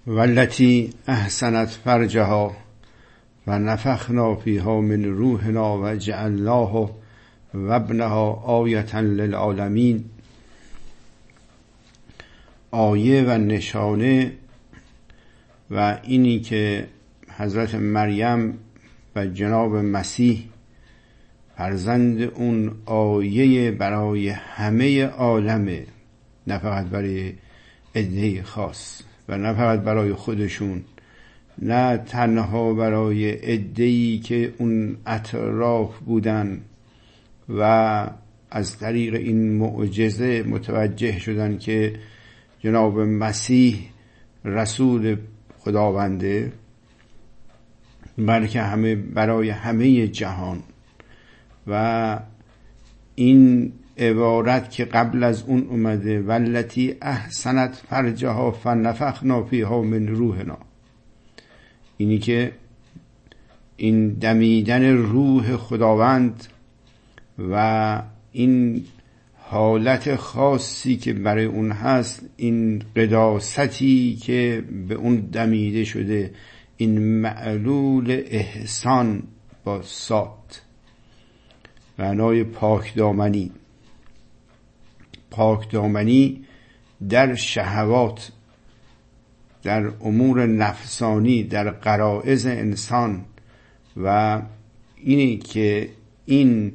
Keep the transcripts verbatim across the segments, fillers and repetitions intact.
والتی احسنت فرجها و نفخنا فیها من روحنا و جعلناه و ابنها آیة للعالمین. آیه و نشانه و اینی که حضرت مریم و جناب مسیح فرزند اون آیه برای همه عالمه، نه فقط برای عده خاص و نه فقط برای خودشون، نه تنها برای عده‌ای که اون اطراف بودن و از طریق این معجزه متوجه شدن که جناب مسیح رسول خداونده، بلکه همه برای همه جهان. و این عبارت که قبل از اون اومده والتی احسنت فرجها فنفخنا فیها من روحنا، اینی که این دمیدن روح خداوند و این حالت خاصی که برای اون هست، این قداستی که به اون دمیده شده، این معلول احسان با صاد، معنای پاک دامنی. پاک دامنی در شهوات، در امور نفسانی، در غرایز انسان، و اینی که این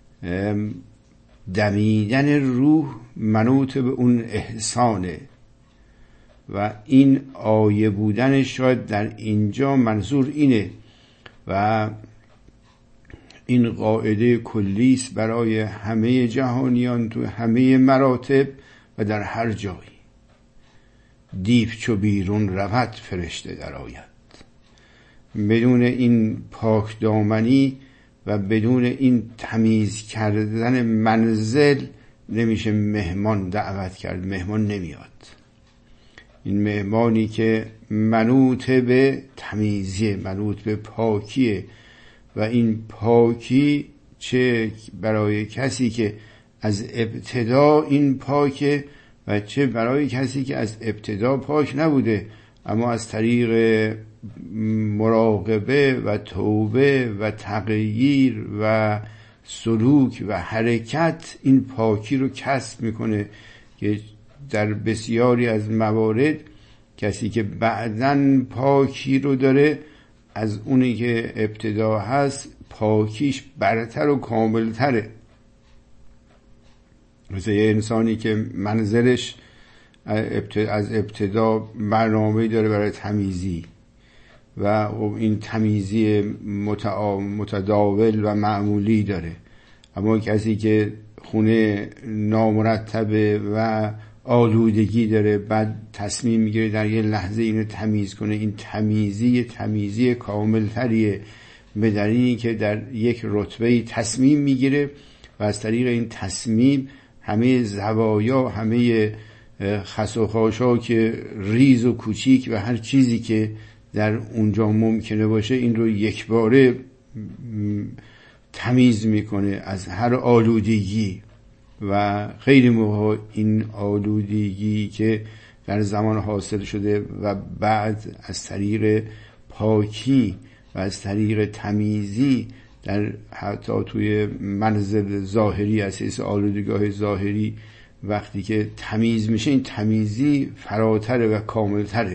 دمیدن روح منوط به اون احسانه و این آیه بودنش شاید در اینجا منظور اینه و این قاعده کلیست برای همه جهانیان تو همه مراتب و در هر جایی. دیو چو بیرون رود فرشته در آید. بدون این پاک دامنی و بدون این تمیز کردن منزل نمیشه مهمان دعوت کرد، مهمان نمیاد. این مهمانی که منوط به تمیزیه، منوط به پاکیه، و این پاکی چه برای کسی که از ابتدا این پاکه و چه برای کسی که از ابتدا پاک نبوده اما از طریق مراقبه و توبه و تغییر و سلوک و حرکت این پاکی رو کسب میکنه، که در بسیاری از موارد کسی که بعداً پاکی رو داره از اونی که ابتدا هست پاکیش برتر و کاملتره. مثل یه انسانی که منزلش از ابتدا برنامه‌ای داره برای تمیزی و این تمیزی متداول و معمولی داره، اما کسی که خونه نامرتبه و آلودگی داره بعد تصمیم میگیره در یه لحظه اینو تمیز کنه، این تمیزی تمیزی کاملتریه، به دلیلی که در یک رتبه تصمیم میگیره و از طریق این تصمیم همه زوایا، همه خس و خاشاک ریز و کوچیک و هر چیزی که در اونجا ممکنه باشه این رو یک باره تمیز میکنه از هر آلودگی. و خیلی موقع این آلودگی که در زمان حاصل شده و بعد از طریق پاکی و از طریق تمیزی در حتی توی منزل ظاهری، اساس آلودگاه ظاهری، وقتی که تمیز میشه این تمیزی فراتره و کاملتره.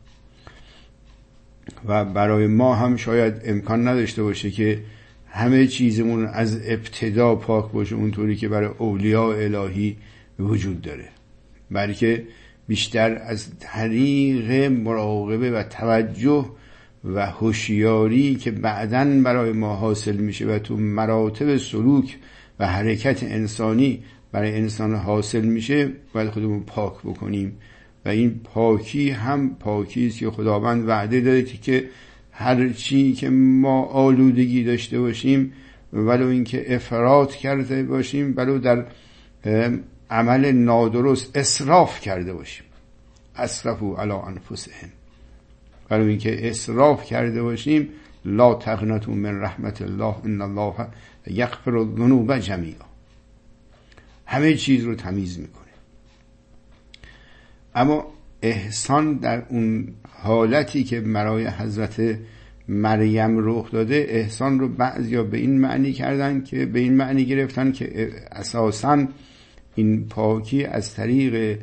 و برای ما هم شاید امکان نداشته باشه که همه چیزمون از ابتدا پاک باشه اونطوری که برای اولیاء الهی وجود داره، بلکه بیشتر از طریق مراقبه و توجه و هوشیاری که بعداً برای ما حاصل میشه و تو مراتب سلوک و حرکت انسانی برای انسان حاصل میشه باید خودمون پاک بکنیم. و این پاکی هم پاکی است که خداوند وعده داده که هر چی که ما آلودگی داشته باشیم، ولو اینکه افراط کرده باشیم، ولو در عمل نادرست اسراف کرده باشیم، اسرفوا علی انفسهم، ولو اینکه اسراف کرده باشیم، لا تقنطوا من رحمت الله ان الله یغفر الذنوب جمیعا، همه چیز رو تمیز میکنه. اما احسان در اون حالتی که برای حضرت مریم رخ داده، احسان رو بعضیا به این معنی کردن که به این معنی گرفتن که اساساً این پاکی از طریق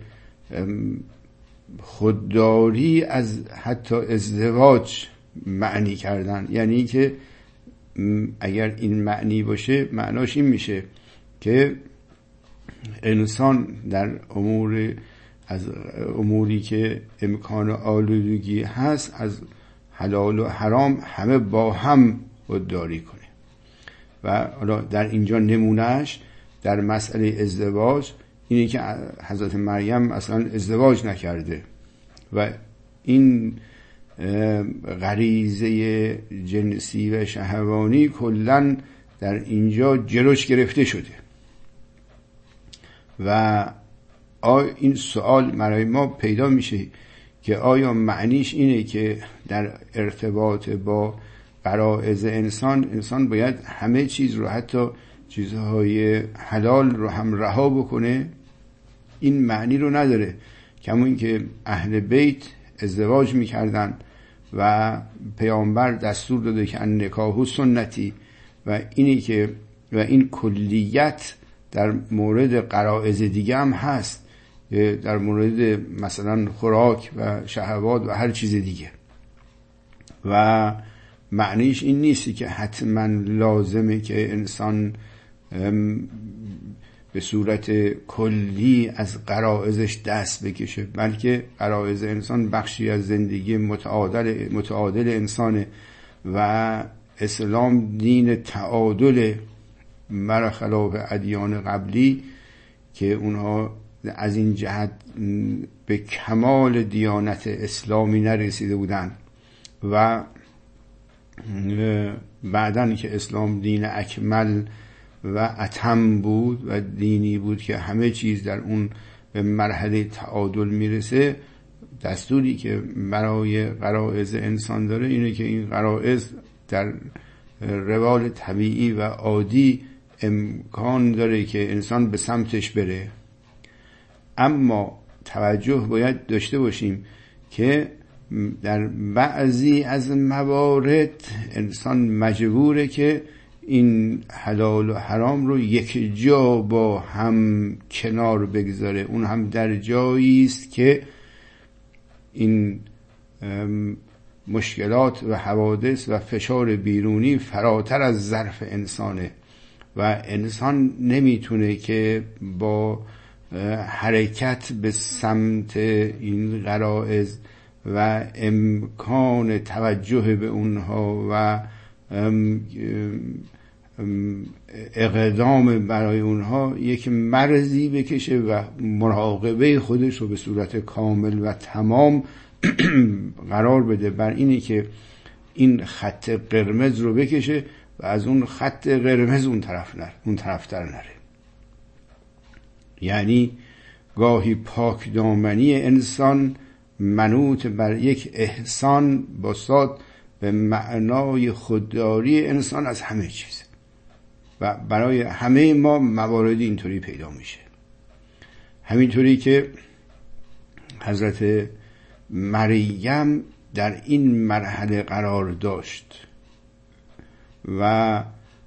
خودداری از حتی ازدواج معنی کردن. یعنی که اگر این معنی باشه، معناش این میشه که انسان در امور از اموری که امکان آلودگی هست، از حلال و حرام همه با هم خودداری کنه. و حالا در اینجا نمونهش در مسئله ازدواج اینه که حضرت مریم اصلا ازدواج نکرده و این غریزه جنسی و شهوانی کلن در اینجا جلوش گرفته شده. و این سوال برای ما پیدا میشه که آیا معنیش اینه که در ارتباط با غرایز انسان، انسان باید همه چیز رو، حتی چیزهای حلال رو هم رها بکنه؟ این معنی رو نداره. کمون که اهل بیت ازدواج میکردن و پیامبر دستور داده که النکاح سنتی، و اینی که و این کلیت در مورد غرایز دیگه هم هست، در مورد مثلا خوراک و شهوات و هر چیز دیگه. و معنیش این نیست که حتما لازمه که انسان به صورت کلی از غرایزش دست بکشه، بلکه غرایز انسان بخشی از زندگی متعادل متعادل انسانه و اسلام دین تعادل، برخلاف ادیان قبلی که اونها از این جهت به کمال دیانت اسلامی نرسیده بودند و بعدن که اسلام دین اکمل و اتم بود و دینی بود که همه چیز در اون به مرحله تعادل میرسه، دستوری که برای غرایز انسان داره اینه که این غرایز در روال طبیعی و عادی امکان داره که انسان به سمتش بره. اما توجه باید داشته باشیم که در بعضی از موارد انسان مجبوره که این حلال و حرام رو یک جا با هم کنار بگذاره. اون هم در جایی است که این مشکلات و حوادث و فشار بیرونی فراتر از ظرف انسانه و انسان نمیتونه که با حرکت به سمت این غرایز و امکان توجه به اونها و اقدام برای اونها یک مرزی بکشه و مراقبه خودش رو به صورت کامل و تمام قرار بده بر اینی که این خط قرمز رو بکشه و از اون خط قرمز اون طرف نره، اون طرف تر نره. یعنی گاهی پاک دامنی انسان منوط بر یک احسان بساط به معنای خودداری انسان از همه چیز و برای همه ما موارد اینطوری پیدا میشه. همینطوری که حضرت مریم در این مرحله قرار داشت و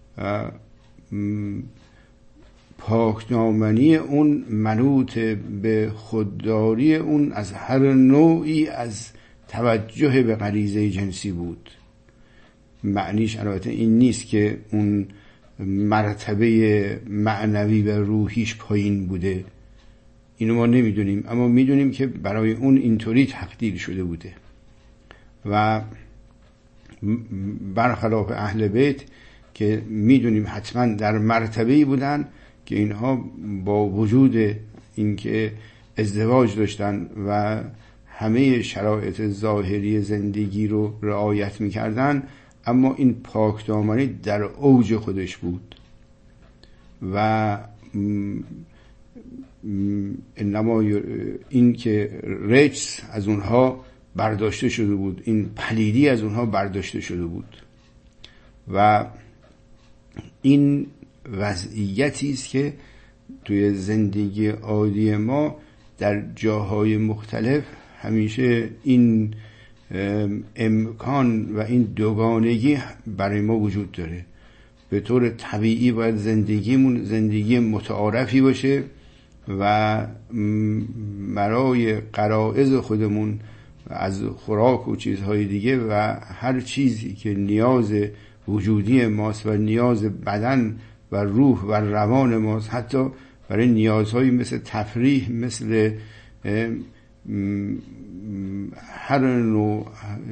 پاکدامنی اون منوط به خودداری اون از هر نوعی از توجه به غریزه جنسی بود. معنیش البته این نیست که اون مرتبه معنوی و روحیش پایین بوده، اینو ما نمیدونیم، اما میدونیم که برای اون اینطوری تقدیر شده بوده. و برخلاف اهل بیت که میدونیم حتما در مرتبه‌ای بودن که اینها با وجود اینکه ازدواج داشتن و همه شرایط ظاهری زندگی رو رعایت میکردن، اما این پاکدامنی در اوج خودش بود و انما این که رجس از اونها برداشته شده بود، این پلیدی از اونها برداشته شده بود. و این وضعیتی است که توی زندگی عادی ما در جاهای مختلف همیشه این امکان و این دوگانگی برای ما وجود داره. به طور طبیعی باید زندگیمون زندگی متعارفی باشه و برای غرایز خودمون از خوراک و چیزهای دیگه و هر چیزی که نیاز وجودی ماست و نیاز بدن و روح و روان ماست، حتی برای نیازهایی مثل تفریح، مثل هر نوع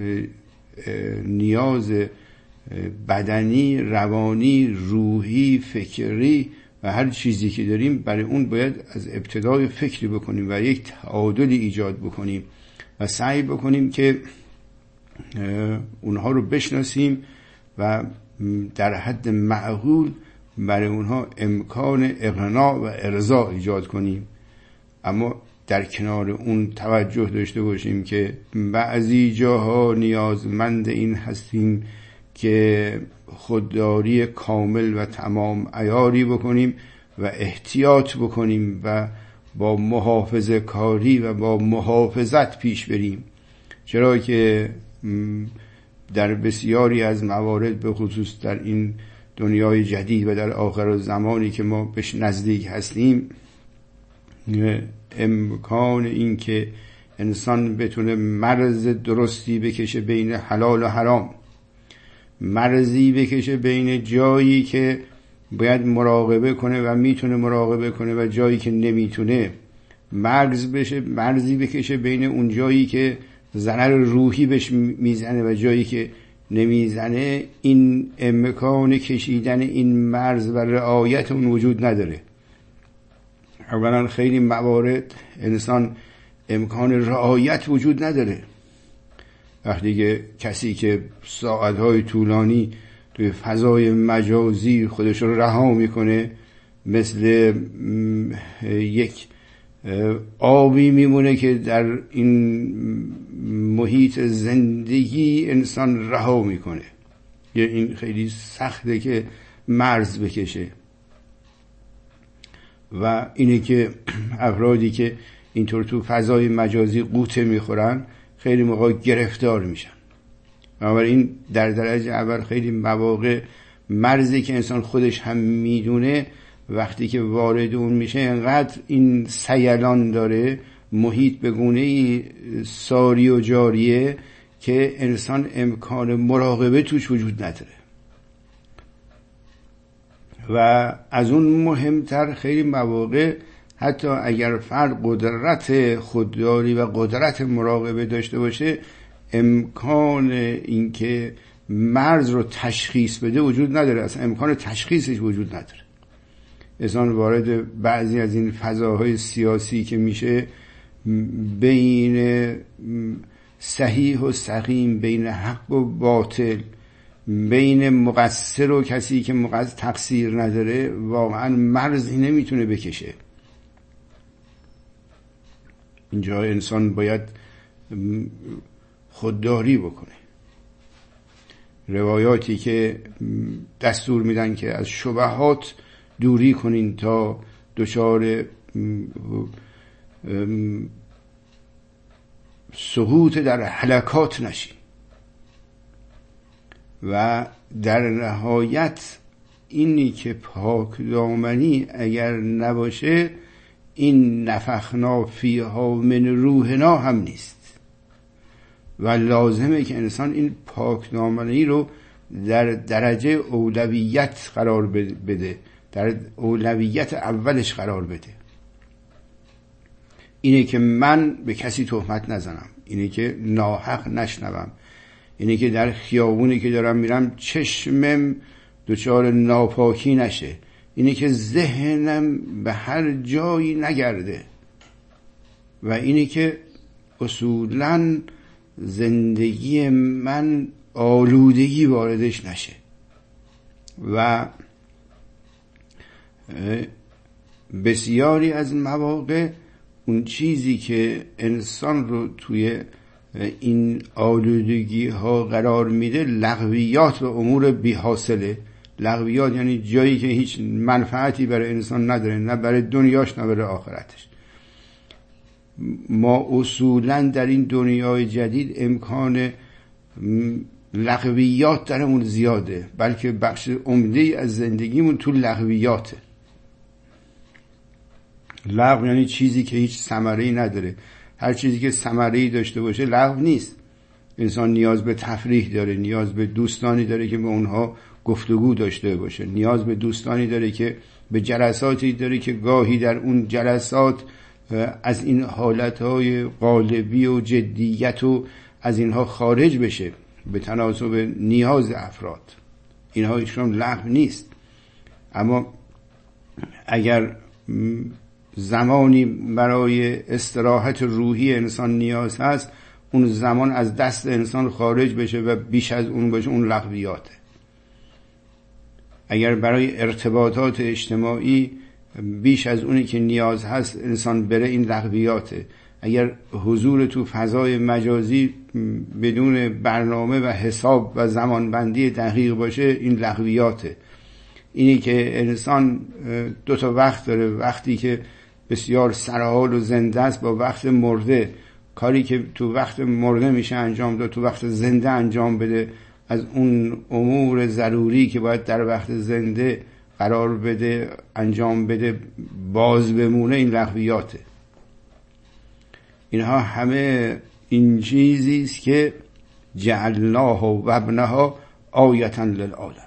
نیاز بدنی، روانی، روحی، فکری و هر چیزی که داریم، برای اون باید از ابتدای فکری بکنیم و یک تعادلی ایجاد بکنیم و سعی بکنیم که اونها رو بشناسیم و در حد معقول برای اونها امکان اقناع و ارضا ایجاد کنیم. اما در کنار اون توجه داشته باشیم که بعضی جاها نیازمند این هستیم که خودداری کامل و تمام عیاری بکنیم و احتیاط بکنیم و با محافظه کاری و با محافظت پیش بریم، چرا که در بسیاری از موارد، به خصوص در این دنیای جدید و در آخر زمانی که ما بهش نزدیک هستیم، امکان این که انسان بتونه مرز درستی بکشه بین حلال و حرام، مرزی بکشه بین جایی که باید مراقبه کنه و میتونه مراقبه کنه و جایی که نمیتونه، مرز بشه مرزی بکشه بین اون جایی که ضرر روحی بهش میزنه و جایی که نمیزنه، این امکان کشیدن این مرز و رعایت اون وجود نداره. اولا خیلی موارد انسان امکان رعایت وجود نداره. وقتی که کسی که ساعتهای طولانی توی فضای مجازی خودش رو رها میکنه، مثل یک آبی میمونه که در این محیط زندگی انسان رها میکنه. یه این خیلی سخته که مرز بکشه و اینه که افرادی که اینطور تو فضای مجازی قوطه میخورن خیلی موقع گرفتار میشن. بنابراین در درجه اول خیلی مواقع مرزی که انسان خودش هم میدونه وقتی که وارد اون میشه انقدر این سیلان داره، محیط به گونه‌ای ساری و جاریه که انسان امکان مراقبه توش وجود نداره. و از اون مهمتر خیلی مواقع حتی اگر فرد قدرت خودداری و قدرت مراقبه داشته باشه، امکان اینکه مرز رو تشخیص بده وجود نداره، اصلا امکان تشخیصش وجود نداره. انسان وارد بعضی از این فضاهای سیاسی که میشه، بین صحیح و سقیم، بین حق و باطل، بین مقصر و کسی که مقصر تقصیر نداره، واقعا مرزی نمیتونه بکشه. اینجا انسان باید خودداری بکنه. روایاتی که دستور میدن که از شبهات دوری کنین تا دچار سقوط در هلاکات نشین، و در نهایت اینی که پاک دامنی اگر نباشه، این نفخنا فیها من روحنا هم نیست و لازمه که انسان این پاک دامنی رو در درجه اولویت قرار بده، در اولویت اولش قرار بده. اینه که من به کسی تهمت نزنم، اینه که ناحق نشنوم، اینه که در خیابونی که دارم میرم چشمم دچار ناپاکی نشه، اینه که ذهنم به هر جایی نگرده، و اینه که اصولاً زندگی من آلودگی واردش نشه. و بسیاری از مواقع اون چیزی که انسان رو توی این آلودگی ها قرار میده لغویات و امور بی حاصله. لغویات یعنی جایی که هیچ منفعتی برای انسان نداره، نه برای دنیاش نه برای آخرتش. ما اصولا در این دنیای جدید امکان لغویات درمون زیاده، بلکه بخش عمده از زندگیمون تو لغویاته. لغو یعنی چیزی که هیچ ثمره‌ای نداره. هر چیزی که ثمره‌ای داشته باشه لغو نیست. انسان نیاز به تفریح داره، نیاز به دوستانی داره که با اونها گفتگو داشته باشه، نیاز به دوستانی داره که به جلساتی داره که گاهی در اون جلسات از این حالتهای قالبی و جدیت و از اینها خارج بشه به تناسب نیاز افراد. اینها هیچکدام لغو نیست. اما اگر زمانی برای استراحت روحی انسان نیاز هست، اون زمان از دست انسان خارج بشه و بیش از اون باشه، اون لغویاته. اگر برای ارتباطات اجتماعی بیش از اونی که نیاز هست انسان بره، این لغویاته. اگر حضور تو فضای مجازی بدون برنامه و حساب و زمانبندی دقیق باشه، این لغویاته. اینی که انسان دو تا وقت داره، وقتی که بسیار سرحال و زنده است با وقت مرده، کاری که تو وقت مرده میشه انجام داد تو وقت زنده انجام بده، از اون امور ضروری که باید در وقت زنده قرار بده انجام بده باز بمونه، این لغویاته. اینها همه این چیزی است که جعلناه و ابنها آیة للعالمین.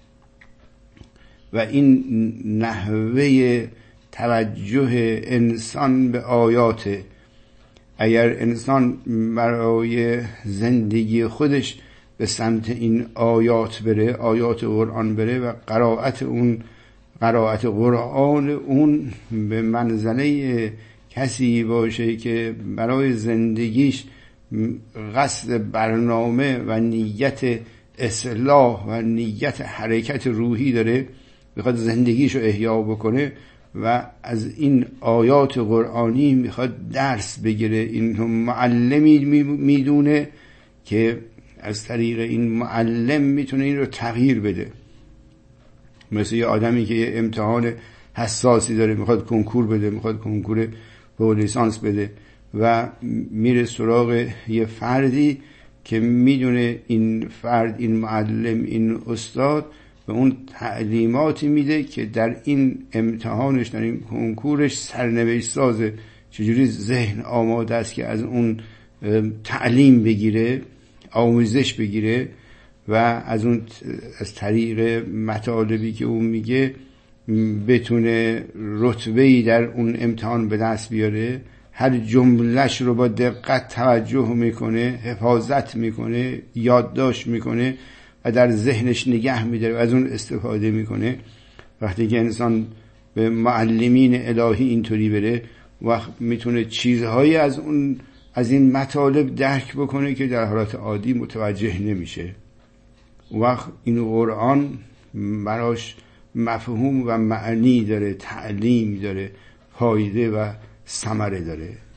و این نحوه توجه انسان به آیات، اگر انسان برای زندگی خودش به سمت این آیات بره، آیات قرآن بره و قرائت اون قرائت قرآن اون به منزله کسی باشه که برای زندگیش قصد برنامه و نیت اصلاح و نیت حرکت روحی داره، میخواد زندگیشو احیا بکنه و از این آیات قرآنی میخواد درس بگیره، این معلمی میدونه که از طریق این معلم میتونه این رو تغییر بده. مثل یه آدمی که یه امتحان حساسی داره، میخواد کنکور بده، میخواد کنکور فوق لیسانس بده و میره سراغ یه فردی که میدونه این فرد، این معلم، این استاد به اون تعلیماتی میده که در این امتحانش، در این کنکورش سرنوشت سازه، چجوری ذهن آماده است که از اون تعلیم بگیره، آموزش بگیره و از اون از طریق مطالبی که اون میگه بتونه رتبه‌ای در اون امتحان به دست بیاره. هر جملهش رو با دقت توجه میکنه، حفاظت میکنه، یادداشت میکنه و در ذهنش نگه میداره و از اون استفاده میکنه. وقتی که انسان به معلمین الهی اینطوری بره، وقت میتونه چیزهایی از اون از این مطالب درک بکنه که در حالت عادی متوجه نمیشه. وقت این قرآن براش مفهوم و معنی داره، تعلیم داره، فایده و ثمره داره.